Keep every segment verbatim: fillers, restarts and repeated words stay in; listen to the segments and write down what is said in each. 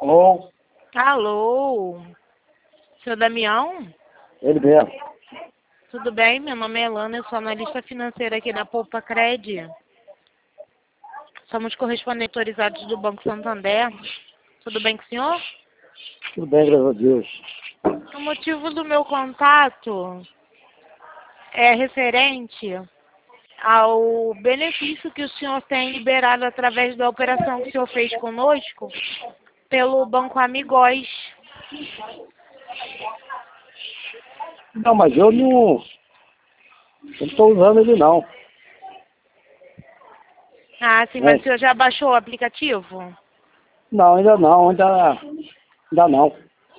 Alô? Alô, seu Damião? Ele mesmo. Tudo bem? Meu nome é Elana, eu sou analista financeira aqui da Poupa Cred. Somos correspondentes autorizados do Banco Santander. Tudo bem com o senhor? Tudo bem, graças a Deus. O motivo do meu contato é referente ao benefício que o senhor tem liberado através da operação que o senhor fez conosco pelo Banco Amigóis. Não, mas eu não não estou usando ele não. Ah, sim, É. mas o senhor já baixou o aplicativo? Não, ainda não, ainda, ainda não.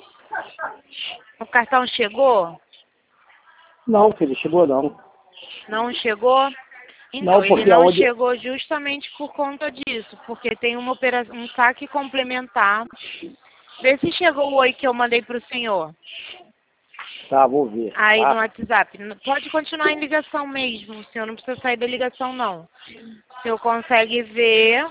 O cartão chegou? Não, filho, chegou não. Não chegou? Então, Não, ele porque não aonde... chegou justamente por conta disso, porque tem uma operação, um saque complementar. Vê se chegou o oi que eu mandei para o senhor, Tá, vou ver. aí no Tá? WhatsApp. Pode continuar em ligação mesmo, o senhor não precisa sair da ligação, não. O senhor consegue ver.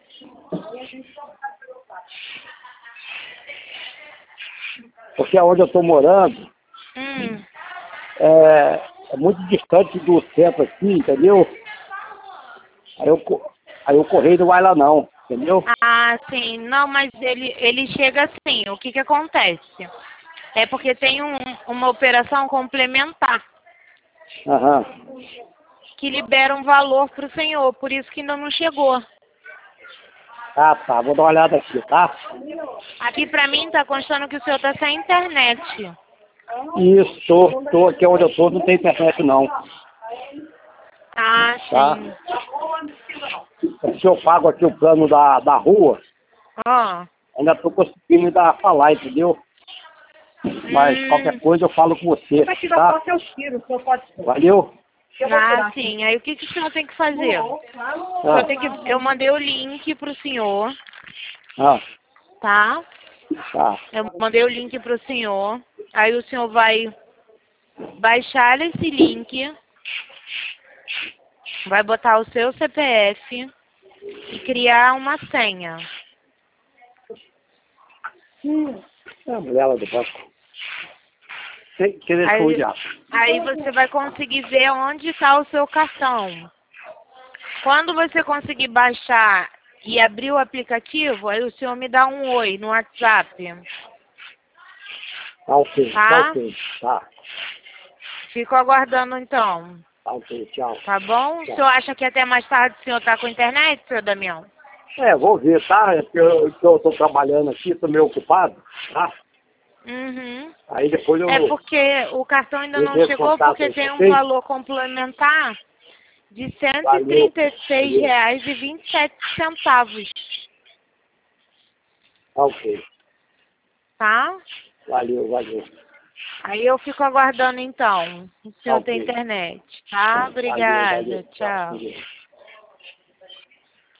Porque aonde eu estou morando Hum. é, é muito distante do centro aqui, entendeu? Aí, eu, co- aí o correio não vai lá não, entendeu? Ah, sim. Não, mas ele, ele chega assim. O que que acontece? É porque tem um, uma operação complementar Aham. que libera um valor para o senhor, por isso que ainda não chegou. Ah, tá, vou dar uma olhada aqui, tá? Aqui pra mim tá constando que o senhor tá sem internet. Isso, tô, tô aqui onde eu tô, não tem internet não, Ah, tá? sim. Se eu pago aqui o plano da, da rua, Ó. ainda tô conseguindo dar falar, entendeu? Mas qualquer Hum. coisa eu falo com você, tá? Valeu? Ah, sim. Aí o que que o senhor tem que fazer? O senhor Ah, tem que... Eu mandei o link pro senhor, ah, tá? tá. Eu mandei o link pro senhor. Aí o senhor vai baixar esse link, vai botar o seu C P F e criar uma senha. É a mulher lá do banco. Tem que querer Aí, já. aí você vai conseguir ver onde está o seu cartão. Quando você conseguir baixar e abrir o aplicativo, aí o senhor me dá um oi no WhatsApp, Tá ok, tá tá? ok, tá. Fico aguardando então, Tá ok, tchau. tá bom? O Tchau. senhor acha que até mais tarde o senhor tá com internet, senhor Damião? É, vou ver, tá? É porque eu, eu tô trabalhando aqui, tô meio ocupado, tá? Uhum. Aí depois eu É porque o cartão ainda eu não entro em chegou contato porque aí com tem um vocês. valor complementar de cento e Valeu, trinta e seis valeu. reais e vinte e sete centavos, Tá ok. tá? Valeu, valeu. Aí eu fico aguardando então. O Tá senhor tem ok. internet, tá? Valeu, Obrigada. valeu. Tchau. Tchau. Valeu.